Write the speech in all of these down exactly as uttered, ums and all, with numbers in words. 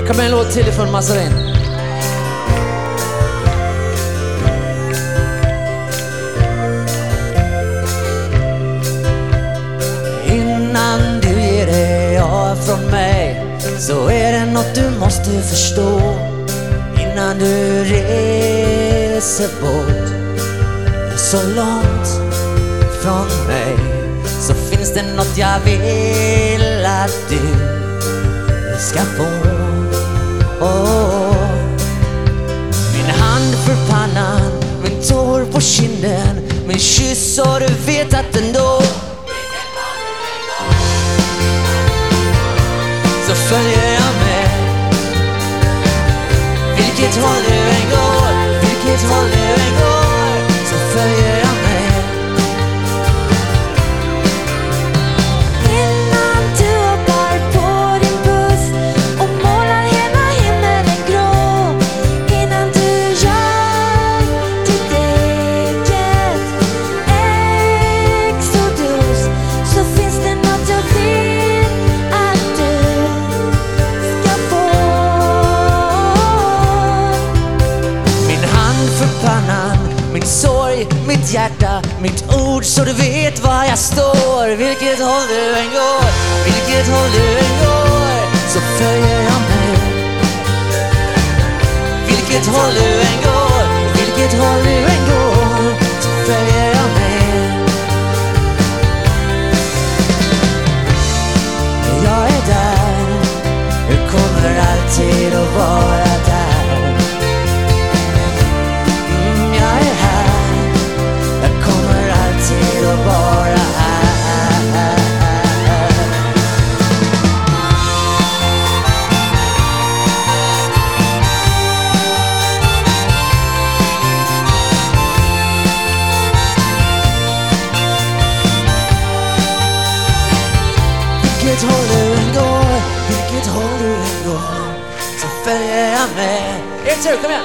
kommer en låt till ifrån Mazarin. Innan du ger dig av från mig så är det något du måste förstå. Innan du reser bort så långt från mig så finns det något jag vill att du ska få. Oh. Min hand för pannan, min tår på kinden, min kyss och du vet att ändå så följer jag med. Vilket håll du än går, vilket håll du än går, så följer jag med. Innan du hoppar på din buss och målar hela himlen grå, innan du gör ditt eget exodus, så finns det något jag vill att du ska få. Min hand för pannan, min sorg, mitt hjärta, mitt ord så du vet var jag står. Vilket håll du än går, vilket håll du än går, så följer jag med. Vilket håll du än går, vilket håll du än går, så följer jag med. Jag är där, jag kommer alltid att vara där. Mm, jag är här, jag kommer alltid att vara här. Vilket håll du än går, vilket håll du än går, så följer jag med. Ett tur, kom igen!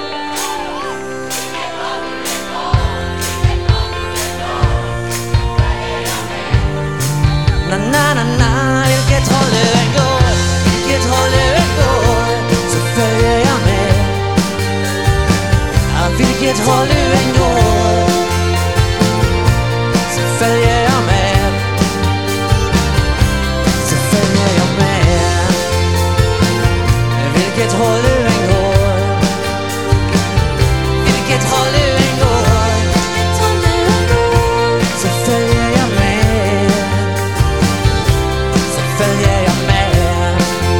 Na na na na, vilket håll du än går, vilket håll du än går, så följer jag med. Ja, vilket håll du än går, så följer jag med. Så följer jag med. Vilket håll du än går, vilket håll du än går, så följer jag med. Så följer jag med.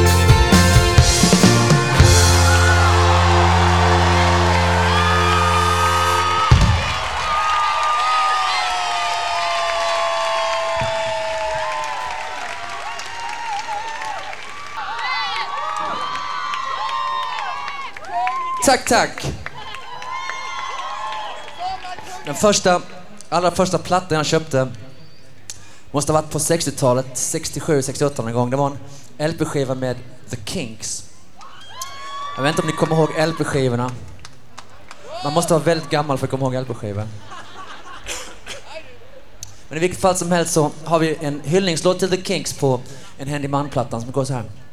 Tack, tack. Den första, allra första plattan jag köpte måste ha varit på sextiotalet, sextiosju sextioåtta någon gång. Det var en L P-skiva med The Kinks. Jag vet inte om ni kommer ihåg L P-skivorna. Man måste vara väldigt gammal för att komma ihåg L P-skivor. Men i vilket fall som helst så har vi en hyllningslåt till The Kinks på en Handy Man-plattan som går så här.